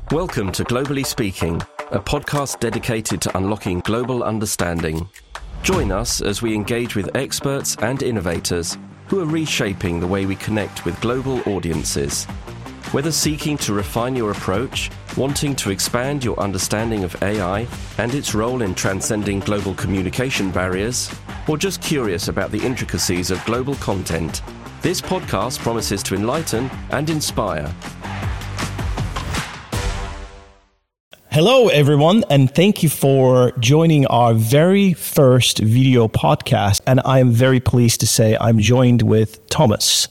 Welcome to Globally Speaking, a podcast dedicated to unlocking global understanding. Join us as we engage with experts and innovators who are reshaping the way we connect with global audiences. Whether seeking to refine your approach, wanting to expand your understanding of AI and its role in transcending global communication barriers, or just curious about the intricacies of global content, this podcast promises to enlighten and inspire. Hello, everyone, and thank you for joining our very first video podcast. And I am very pleased to say I'm joined with Thomas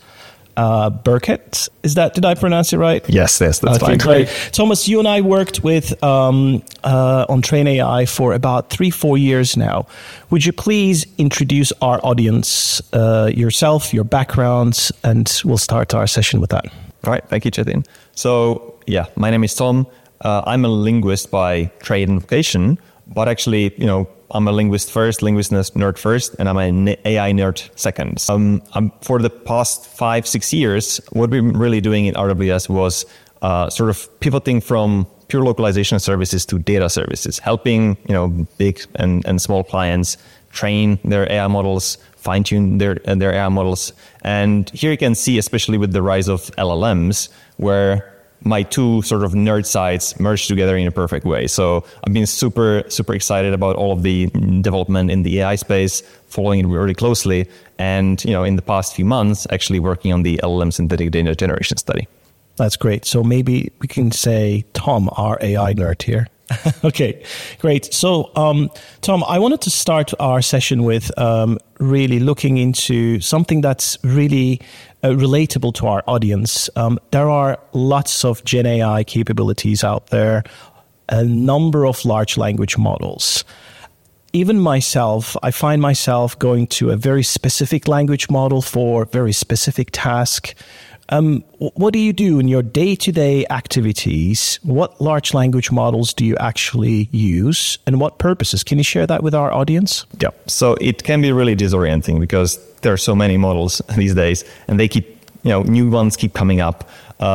Burkett. Did I pronounce it right? Yes, that's fine. Great. Thomas, you and I worked with on Train AI for about 3-4 years now. Would you please introduce our audience, yourself, your backgrounds, and we'll start our session with that. All right. Thank you, Chetin. So, my name is Tom. I'm a linguist by trade and vocation, but actually, I'm a linguist first, linguist nerd first, and I'm an AI nerd second. For the past 5-6 years, what we've been really doing in RWS was sort of pivoting from pure localization services to data services, helping big and small clients train their AI models, fine-tune their AI models. And here you can see, especially with the rise of LLMs, where my two sort of nerd sides merge together in a perfect way. So I've been super, super excited about all of the development in the AI space, following it really closely. And, in the past few months, actually working on the LLM synthetic data generation study. That's great. So maybe we can say Tom, our AI nerd here. Okay, great. So, Tom, I wanted to start our session with really looking into something that's really relatable to our audience. There are lots of Gen AI capabilities out there, a number of large language models. Even myself, I find myself going to a very specific language model for very specific task. What do you do in your day-to-day activities? What large language models do you actually use and what purposes? Can you share that with our audience? Yeah, so it can be really disorienting because there are so many models these days and they keep, new ones keep coming up.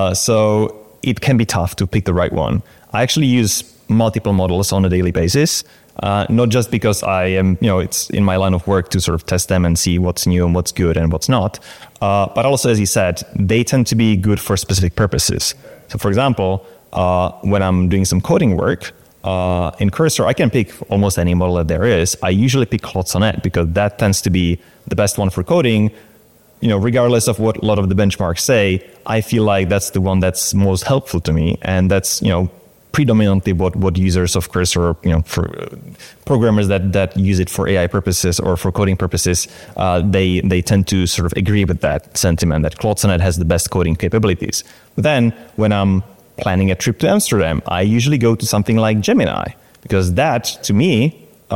So it can be tough to pick the right one. I actually use multiple models on a daily basis. Not just because I am, it's in my line of work to sort of test them and see what's new and what's good and what's not. But also, as you said, they tend to be good for specific purposes. So, for example, when I'm doing some coding work in Cursor, I can pick almost any model that there is. I usually pick Claude Sonnet because that tends to be the best one for coding. Regardless of what a lot of the benchmarks say, I feel like that's the one that's most helpful to me. And that's, predominantly what users of Cursor, for programmers that use it for AI purposes or for coding purposes, they tend to sort of agree with that sentiment that Claude Sonnet has the best coding capabilities. But then when I'm planning a trip to Amsterdam, I usually go to something like Gemini because that, to me,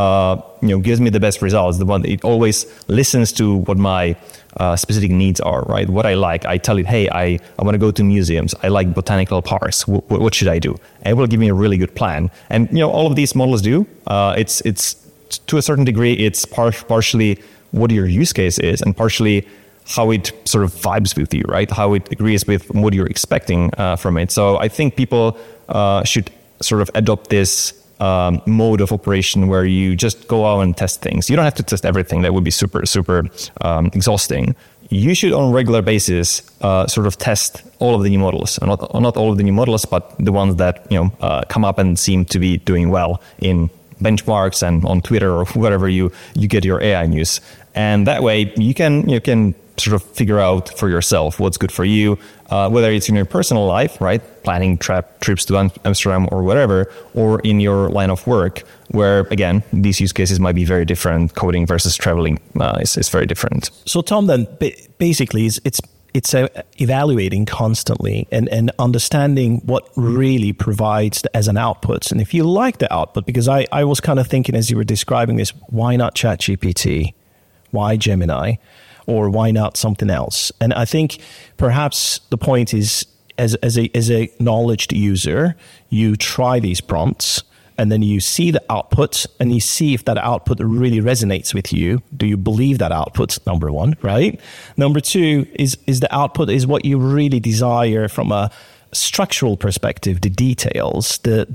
gives me the best results. The one it always listens to what my specific needs are, right? What I like, I tell it, hey, I want to go to museums. I like botanical parks. What should I do? And it will give me a really good plan. And all of these models do. It's to a certain degree, it's partially what your use case is, and partially how it sort of vibes with you, right? How it agrees with what you're expecting from it. So I think people should sort of adopt this mode of operation where you just go out and test things. You don't have to test everything. That would be super, super exhausting. You should, on a regular basis, sort of test all of the new models. Not all of the new models, but the ones that come up and seem to be doing well in benchmarks and on Twitter or wherever you get your AI news. And that way, you can sort of figure out for yourself what's good for you, whether it's in your personal life, right? Planning trips to Amsterdam or whatever, or in your line of work, where, again, these use cases might be very different. Coding versus traveling is very different. So, Tom, then, basically, it's evaluating constantly and understanding what really provides as an output. And if you like the output, because I was kind of thinking as you were describing this, why not ChatGPT? Why Gemini? Or why not something else? And I think perhaps the point is, as a knowledge user, you try these prompts and then you see the output and you see if that output really resonates with you. Do you believe that output? Number one, right? Number two is the output is what you really desire from a structural perspective, the details, the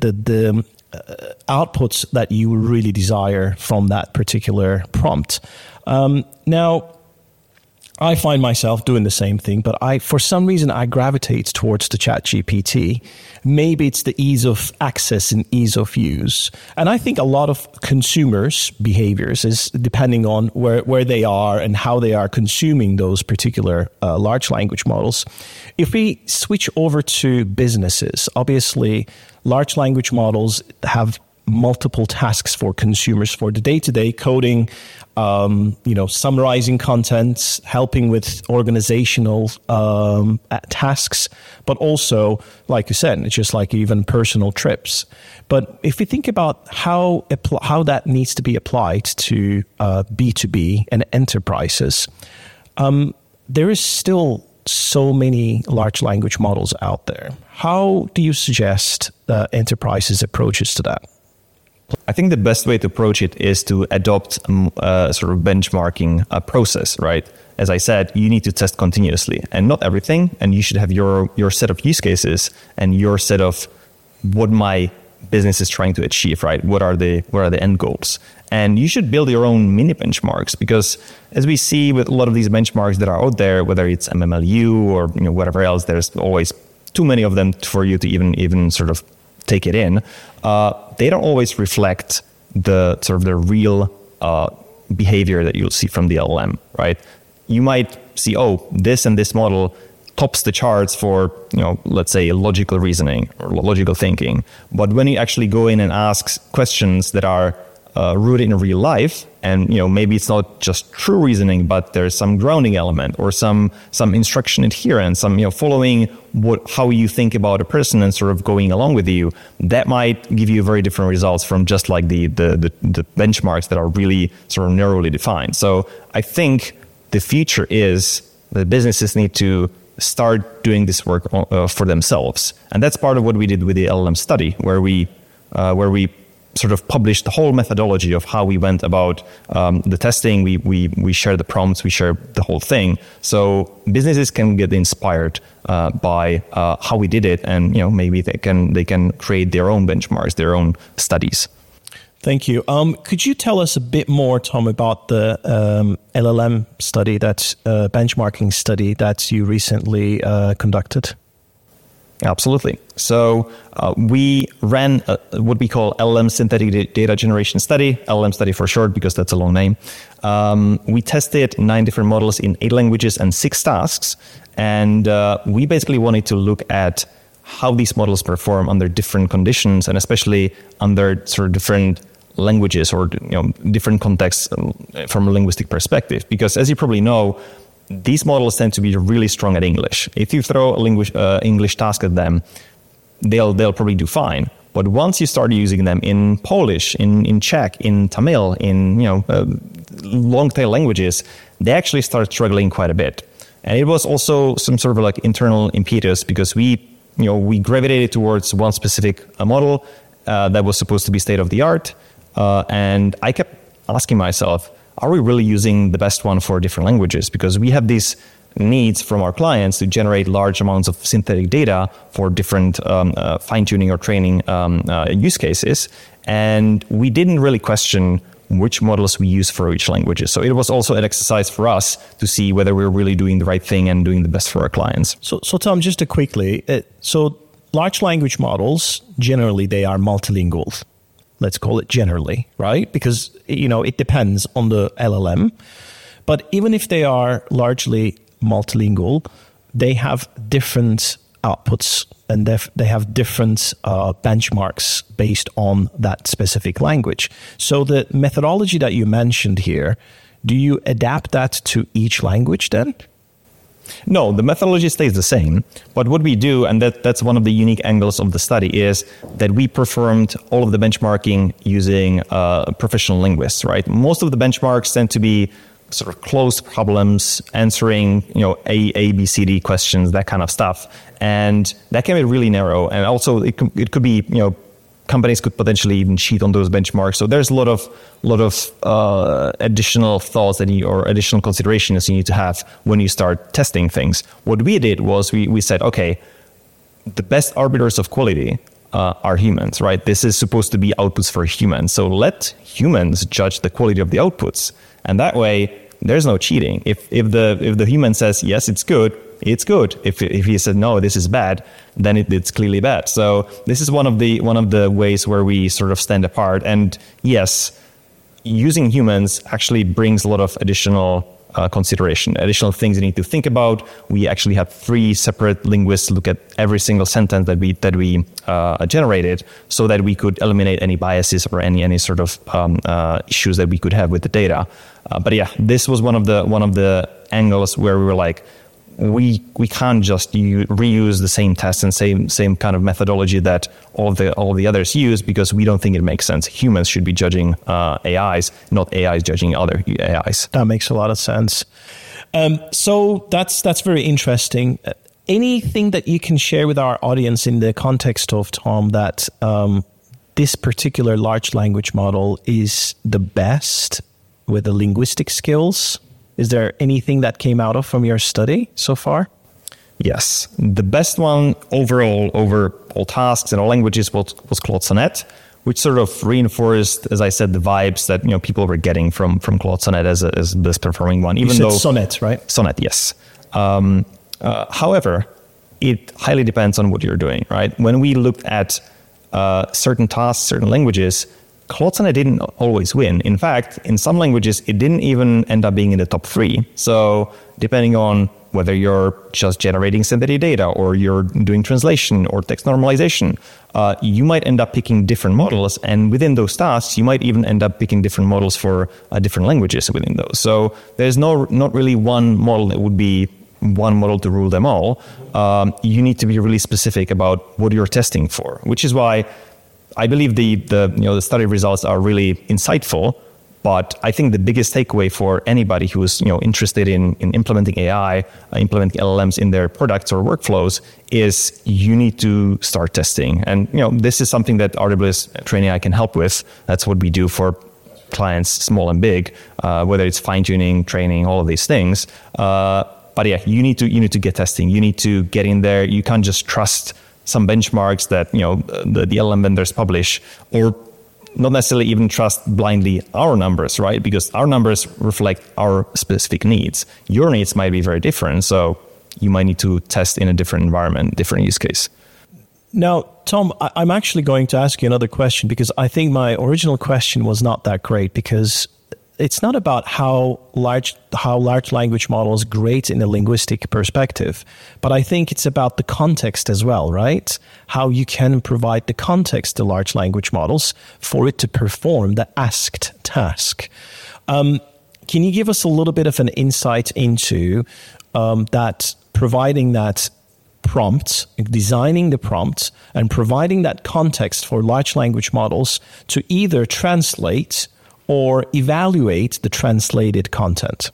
outputs that you really desire from that particular prompt. Now, I find myself doing the same thing, but for some reason, I gravitate towards the ChatGPT. Maybe it's the ease of access and ease of use. And I think a lot of consumers' behaviors is depending on where they are and how they are consuming those particular large language models. If we switch over to businesses, obviously, large language models have multiple tasks for consumers for the day-to-day coding, summarizing contents, helping with organizational tasks, but also, like you said, it's just like even personal trips. But if we think about how that needs to be applied to B2B and enterprises, there is still so many large language models out there. How do you suggest enterprises' approaches to that? I think the best way to approach it is to adopt a sort of benchmarking process, right? As I said, you need to test continuously, and not everything, and you should have your set of use cases and your set of what my business is trying to achieve, right? What are the end goals? And you should build your own mini benchmarks, because as we see with a lot of these benchmarks that are out there, whether it's MMLU or whatever else, there's always too many of them for you to even sort of take it in. They don't always reflect the sort of the real behavior that you'll see from the LLM, right? You might see, this and this model tops the charts for, let's say logical reasoning or logical thinking. But when you actually go in and ask questions that are rooted in real life, and maybe it's not just true reasoning, but there's some grounding element or some instruction adherence, some following how you think about a person and sort of going along with you, that might give you very different results from just like the benchmarks that are really sort of narrowly defined. So I think the future is that businesses need to start doing this work for themselves, and that's part of what we did with the LLM study, where we sort of published the whole methodology of how we went about the testing. We share the prompts, we share the whole thing, so businesses can get inspired by how we did it, and maybe they can create their own benchmarks, their own studies. Thank you. Could you tell us a bit more, Tom, about the LLM study, that benchmarking study that you recently conducted? Absolutely. So we ran what we call LLM synthetic data generation study, LLM study for short, because that's a long name. We tested 9 different models in 8 languages and 6 tasks. And we basically wanted to look at how these models perform under different conditions, and especially under sort of different languages or different contexts from a linguistic perspective. Because as you probably know, these models tend to be really strong at English. If you throw a English task at them, they'll probably do fine. But once you start using them in Polish, in Czech, in Tamil, in long tail languages, they actually start struggling quite a bit. And it was also some sort of like internal impetus, because we gravitated towards one specific model that was supposed to be state of the art, and I kept asking myself, are we really using the best one for different languages? Because we have these needs from our clients to generate large amounts of synthetic data for different fine-tuning or training use cases. And we didn't really question which models we use for each language. So it was also an exercise for us to see whether we're really doing the right thing and doing the best for our clients. So Tom, just quickly, so large language models, generally, they are multilingual. Let's call it generally, right? Because, it depends on the LLM. But even if they are largely multilingual, they have different outputs, and they have different benchmarks based on that specific language. So the methodology that you mentioned here, do you adapt that to each language then? No, the methodology stays the same. But what we do, and that's one of the unique angles of the study, is that we performed all of the benchmarking using professional linguists, right? Most of the benchmarks tend to be sort of closed problems, answering, A, B, C, D questions, that kind of stuff. And that can be really narrow. And also it could be, companies could potentially even cheat on those benchmarks. So there's a lot of additional thoughts or additional considerations you need to have when you start testing things. What we did was we said, okay, the best arbiters of quality are humans, right? This is supposed to be outputs for humans. So let humans judge the quality of the outputs. And that way, there's no cheating. If the human says, yes, it's good, it's good. If he said, no, this is bad, then it's clearly bad. So this is one of the ways where we sort of stand apart. And yes, using humans actually brings a lot of additional consideration, additional things you need to think about. We actually had 3 separate linguists look at every single sentence that we generated, so that we could eliminate any biases or any sort of issues that we could have with the data. But yeah, this was one of the angles where we were like, we can't just reuse the same tests and same kind of methodology that all the others use, because we don't think it makes sense. Humans should be judging AIs, not AIs judging other AIs. That makes a lot of sense. So that's very interesting. Anything that you can share with our audience in the context of, Tom, that this particular large language model is the best with the linguistic skills? Is there anything that came out from your study so far? Yes. The best one overall over all tasks and all languages was Claude Sonnet, which sort of reinforced, as I said, the vibes that people were getting from Claude Sonnet as the best performing one. Even though Sonnet, right? Sonnet, yes. However, it highly depends on what you're doing, right? When we looked at certain tasks, certain languages, Claude Sonnet didn't always win. In fact, in some languages, it didn't even end up being in the top 3. So depending on whether you're just generating synthetic data or you're doing translation or text normalization, you might end up picking different models. And within those tasks, you might even end up picking different models for different languages within those. So there's not really one model that would be one model to rule them all. You need to be really specific about what you're testing for, which is why I believe the study results are really insightful, but I think the biggest takeaway for anybody who is interested in implementing AI, implementing LLMs in their products or workflows, is you need to start testing. And this is something that RWS TrainAI can help with. That's what we do for clients, small and big, whether it's fine tuning, training, all of these things. But yeah, you need to get testing. You need to get in there. You can't just trust some benchmarks that the LLM vendors publish, or not necessarily even trust blindly our numbers, right? Because our numbers reflect our specific needs. Your needs might be very different, so you might need to test in a different environment, different use case. Now, Tom, I'm actually going to ask you another question, because I think my original question was not that great, because it's not about how large language models great in a linguistic perspective, but I think it's about the context as well, right? How you can provide the context to large language models for it to perform the asked task. Can you give us a little bit of an insight into that, providing that prompt, designing the prompt, and providing that context for large language models to either translate or evaluate the translated content?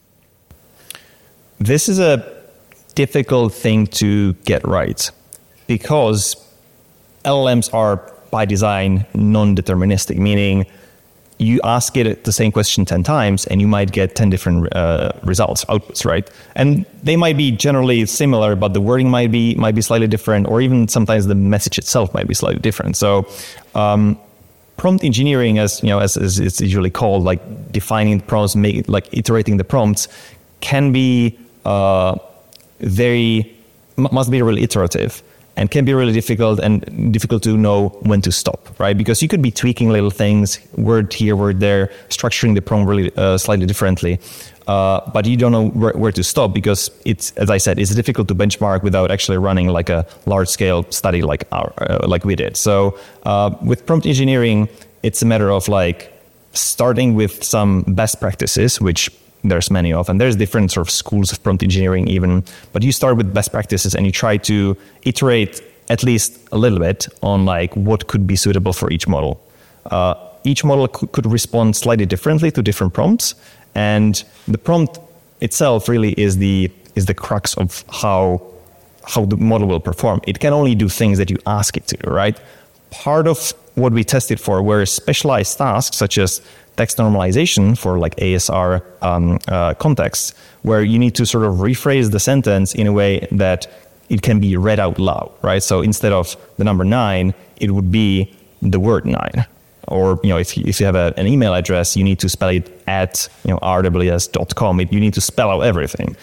This is a difficult thing to get right, because LLMs are by design non-deterministic, meaning you ask it the same question 10 times and you might get 10 different results, outputs, right? And they might be generally similar, but the wording might be slightly different, or even sometimes the message itself might be slightly different. So prompt engineering, as it's usually called, like defining prompts, iterating the prompts, can be must be really iterative, and can be really difficult to know when to stop, right? Because you could be tweaking little things, word here, word there, structuring the prompt really slightly differently, but you don't know where to stop, because it's, as I said, it's difficult to benchmark without actually running like a large-scale study like we did. So with prompt engineering, it's a matter of like starting with some best practices, which there's many of, and there's different sort of schools of prompt engineering even, but you start with best practices and you try to iterate at least a little bit on like what could be suitable for each model. Each model could respond slightly differently to different prompts, and the prompt itself really is the crux of how the model will perform. It can only do things that you ask it to do, right? Part of what we tested for were specialized tasks, such as text normalization for like ASR contexts, where you need to sort of rephrase the sentence in a way that it can be read out loud, right? So instead of the number 9, it would be the word 9. Or, if you have an email address, you need to spell it at, rws.com. You need to spell out everything.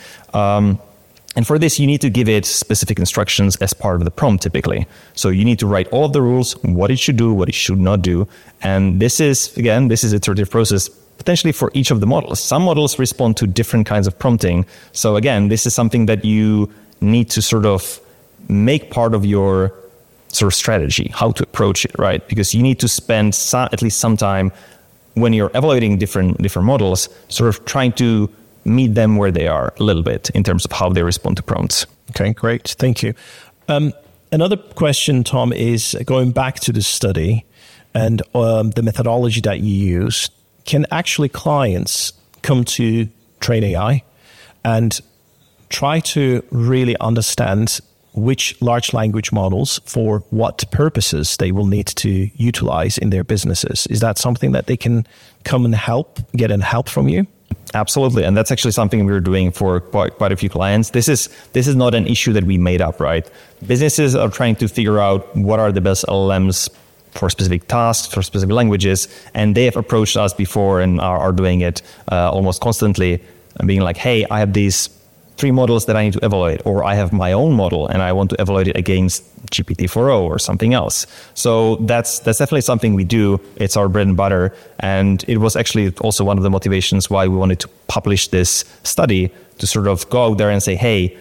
And for this, you need to give it specific instructions as part of the prompt, typically. So you need to write all of the rules, what it should do, what it should not do. And this is an iterative process, potentially for each of the models. Some models respond to different kinds of prompting. So again, this is something that you need to sort of make part of your sort of strategy, how to approach it, right? Because you need to spend at least some time when you're evaluating different models, sort of trying to meet them where they are a little bit in terms of how they respond to prompts. Okay, great. Thank you. Another question, Tom, is going back to the study and the methodology that you use. Can actually clients come to Train AI and try to really understand which large language models for what purposes they will need to utilize in their businesses? Is that something that they can come and get help from you? Absolutely. And that's actually something we're doing for quite a few clients. This is not an issue that we made up, right? Businesses are trying to figure out what are the best LLMs for specific tasks, for specific languages. And they have approached us before and are doing it almost constantly, and being like, hey, I have these 3 models that I need to evaluate, or I have my own model and I want to evaluate it against GPT-4o or something else. So that's definitely something we do. It's our bread and butter. And it was actually also one of the motivations why we wanted to publish this study, to sort of go out there and say, hey,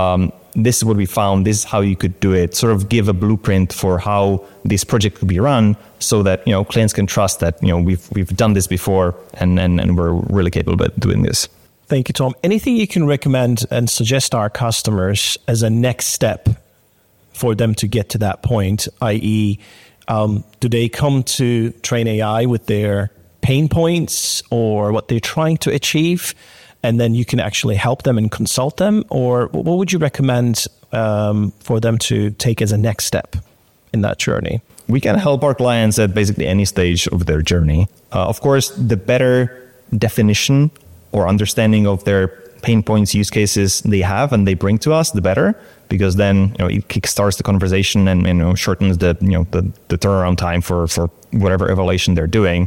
this is what we found, this is how you could do it, sort of give a blueprint for how this project could be run, so that clients can trust that we've done this before and we're really capable of doing this. Thank you, Tom. Anything you can recommend and suggest our customers as a next step for them to get to that point, i.e., do they come to Train AI with their pain points or what they're trying to achieve, and then you can actually help them and consult them? Or what would you recommend for them to take as a next step in that journey? We can help our clients at basically any stage of their journey. Of course, the better definition or understanding of their pain points, use cases they have and they bring to us, the better, because then it kickstarts the conversation and shortens the turnaround time for whatever evaluation they're doing.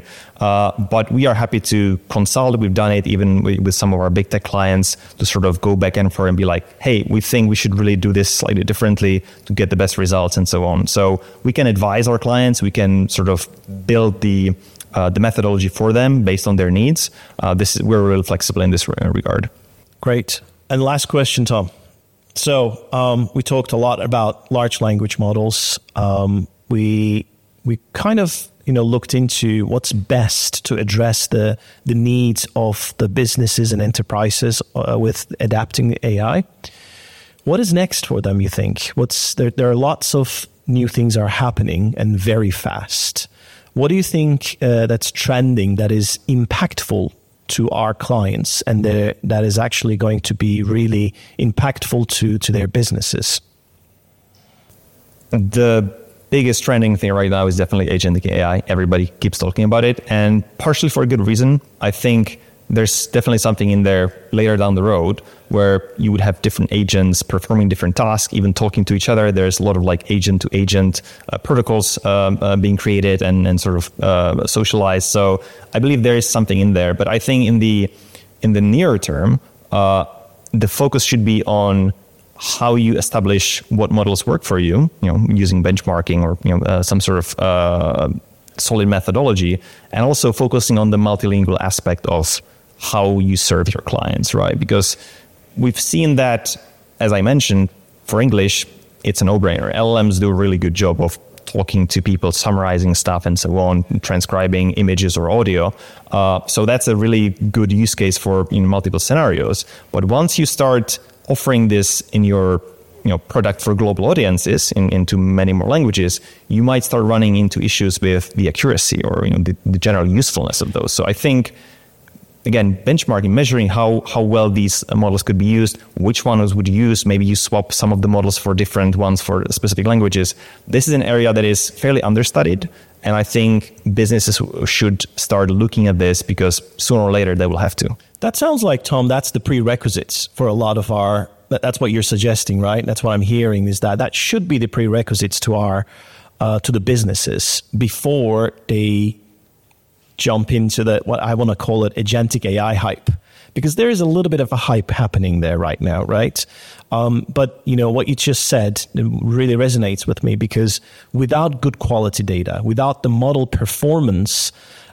But we are happy to consult. We've done it even with some of our big tech clients, to sort of go back and forth and be like, hey, we think we should really do this slightly differently to get the best results and so on. So we can advise our clients. We can sort of build the methodology for them based on their needs. We're really flexible in this regard. Great. And last question, Tom. So we talked a lot about large language models. We kind of looked into what's best to address the needs of the businesses and enterprises with adapting AI. What is next for them, you think? There are lots of new things are happening and very fast. What do you think that's trending, that is impactful to our clients and that is actually going to be really impactful to their businesses? The biggest trending thing right now is definitely agentic AI. Everybody keeps talking about it, and partially for a good reason. I think there's definitely something in there later down the road where you would have different agents performing different tasks, even talking to each other. There's a lot of like agent-to-agent protocols being created and sort of socialized. So I believe there is something in there. But I think in the near term, the focus should be on how you establish what models work for you, using benchmarking or some sort of solid methodology, and also focusing on the multilingual aspect of how you serve your clients, right? Because we've seen that, as I mentioned, for English, it's a no-brainer. LLMs do a really good job of talking to people, summarizing stuff and so on, transcribing images or audio. So that's a really good use case for multiple scenarios. But once you start offering this in your product for global audiences into many more languages, you might start running into issues with the accuracy or the general usefulness of those. So I think, again, benchmarking, measuring how well these models could be used, which ones would you use, maybe you swap some of the models for different ones for specific languages. This is an area that is fairly understudied, and I think businesses should start looking at this because sooner or later they will have to. That sounds like, Tom, that's the prerequisites for a lot of our that's what you're suggesting, right? That's what I'm hearing, is that should be the prerequisites to the businesses before they jump into what I want to call it agentic AI hype, because there is a little bit of a hype happening there right now, right? But what you just said really resonates with me, because without good quality data, without the model performance,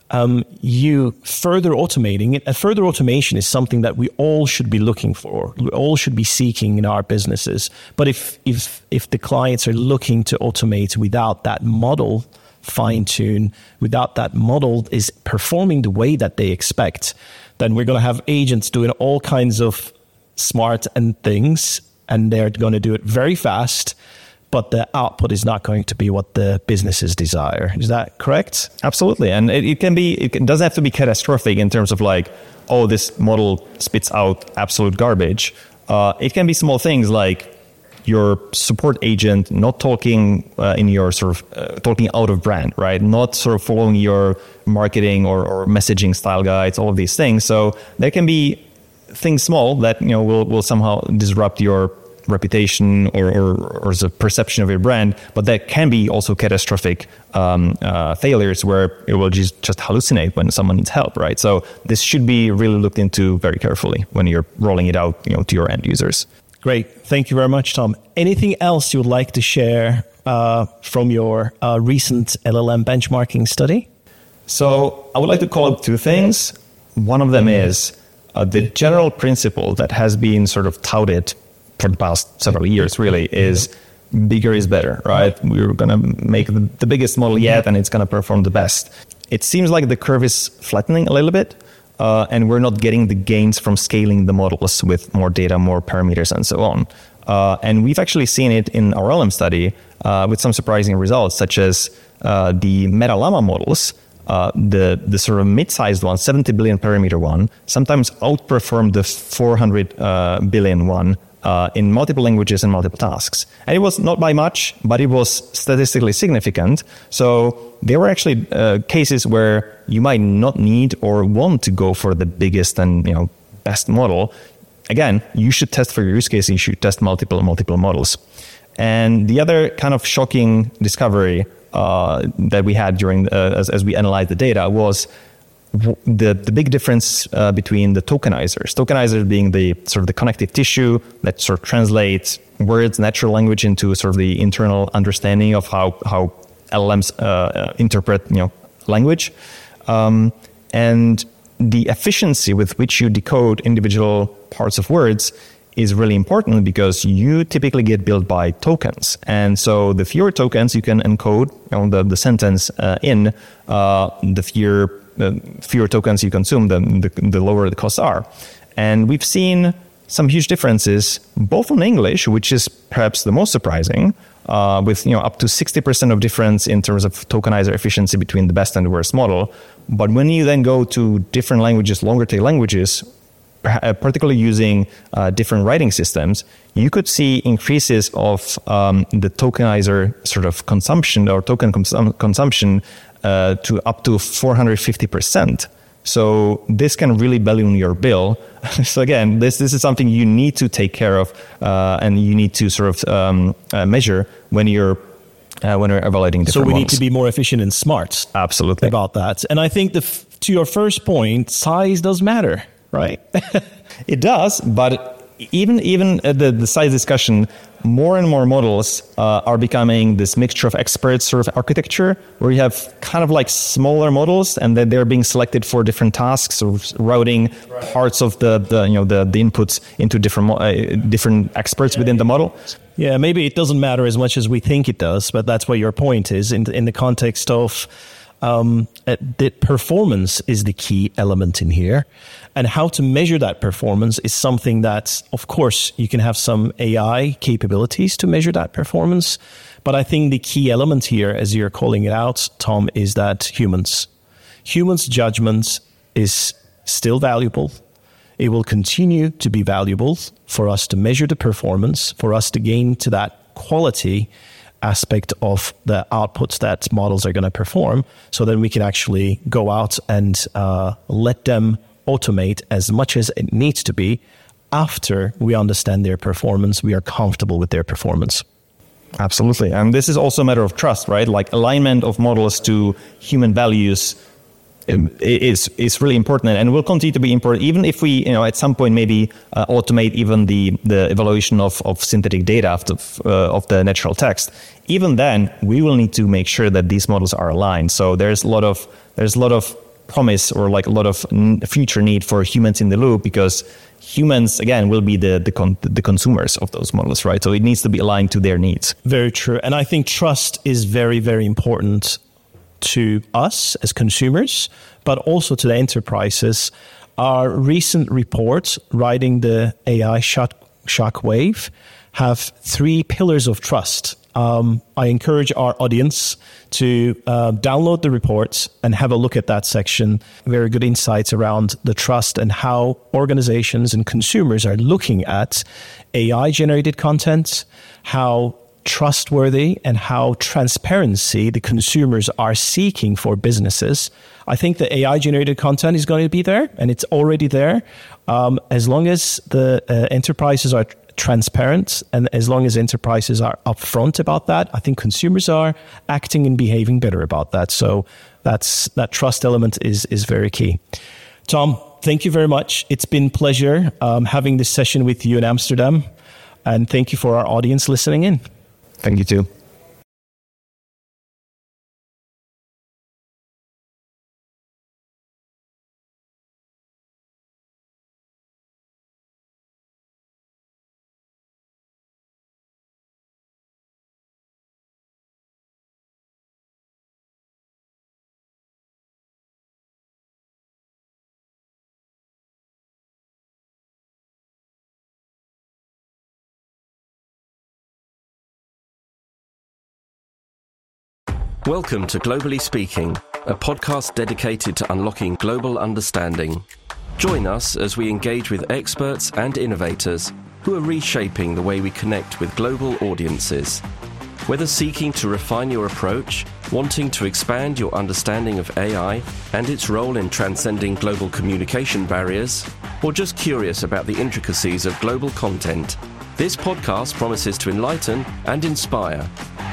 you further automating it. Further automation is something that we all should be looking for. We all should be seeking in our businesses. But if the clients are looking to automate without that model fine-tune, without that model is performing the way that they expect, then we're going to have agents doing all kinds of smart things, and they're going to do it very fast, but the output is not going to be what the businesses desire. Is that correct? Absolutely. And it doesn't have to be catastrophic in terms of like, oh, this model spits out absolute garbage. It can be small things like your support agent not talking in your sort of talking out of brand, right? Not sort of following your marketing or messaging style guides, all of these things. So there can be things small that will somehow disrupt your reputation or the perception of your brand, but that can be also catastrophic failures where it will just hallucinate when someone needs help, right? So this should be really looked into very carefully when you're rolling it out, to your end users. Great. Thank you very much, Tom. Anything else you would like to share from your recent LLM benchmarking study? So I would like to call out two things. One of them is the general principle that has been sort of touted for the past several years, really, is bigger is better, right? We're going to make the biggest model yet, and it's going to perform the best. It seems like the curve is flattening a little bit, and we're not getting the gains from scaling the models with more data, more parameters, and so on. And we've actually seen it in our LM study with some surprising results, such as the Meta Llama models. The sort of mid-sized one, 70 billion parameter one, sometimes outperformed the 400 billion one in multiple languages and multiple tasks. And it was not by much, but it was statistically significant. So there were actually cases where you might not need or want to go for the biggest and best model. Again, you should test for your use case. You should test multiple models. And the other kind of shocking discovery that we had during as we analyzed the data was the big difference between the tokenizers. Tokenizers being the sort of the connective tissue that sort of translates words, natural language into sort of the internal understanding of how LLMs interpret language, and the efficiency with which you decode individual parts of words is really important, because you typically get billed by tokens. And so the fewer tokens you can encode the sentence in, the fewer tokens you consume, the lower the costs are. And we've seen some huge differences, both on English, which is perhaps the most surprising, with up to 60% of difference in terms of tokenizer efficiency between the best and the worst model. But when you then go to different languages, longer tail languages, particularly using different writing systems, you could see increases of the tokenizer sort of consumption or token consumption to up to 450%. So this can really balloon your bill. So again, this is something you need to take care of, and you need to sort of measure when you're evaluating different models. So we need to be more efficient and smart. Absolutely. About that. And I think to your first point, size does matter, right? It does, but even the size discussion, more and more models are becoming this mixture of experts sort of architecture, where you have kind of like smaller models, and then they're being selected for different tasks, or routing parts of the inputs into different experts within the model. Yeah, maybe it doesn't matter as much as we think it does, but that's what your point is in the context of the performance is the key element in here. And how to measure that performance is something that, of course, you can have some AI capabilities to measure that performance. But I think the key element here, as you're calling it out, Tom, is that humans' judgment is still valuable. It will continue to be valuable for us to measure the performance, for us to gain to that quality aspect of the outputs that models are going to perform, so then we can actually go out and let them automate as much as it needs to be after we understand their performance, we are comfortable with their performance. Absolutely. And this is also a matter of trust, right? Like alignment of models to human values is really important and will continue to be important, even if we, at some point maybe automate even the evaluation of synthetic data of the natural text. Even then, we will need to make sure that these models are aligned. So there's a lot of promise or like a lot of future need for humans in the loop, because humans, again, will be the consumers of those models, right? So it needs to be aligned to their needs. Very true. And I think trust is very, very important to us as consumers, but also to the enterprises. Our recent report, Riding the AI Shockwave, have 3 pillars of trust. I encourage our audience to download the report and have a look at that section. Very good insights around the trust and how organizations and consumers are looking at AI-generated content, how trustworthy and how transparency the consumers are seeking for businesses. I think the AI-generated content is going to be there, and it's already there. As long as the enterprises are transparent and as long as enterprises are upfront about that, I think consumers are acting and behaving better about that. So that trust element is very key. Tom, thank you very much. It's been a pleasure having this session with you in Amsterdam. And thank you for our audience listening in. Thank you too. Welcome to Globally Speaking, a podcast dedicated to unlocking global understanding. Join us as we engage with experts and innovators who are reshaping the way we connect with global audiences. Whether seeking to refine your approach, wanting to expand your understanding of AI and its role in transcending global communication barriers, or just curious about the intricacies of global content, this podcast promises to enlighten and inspire.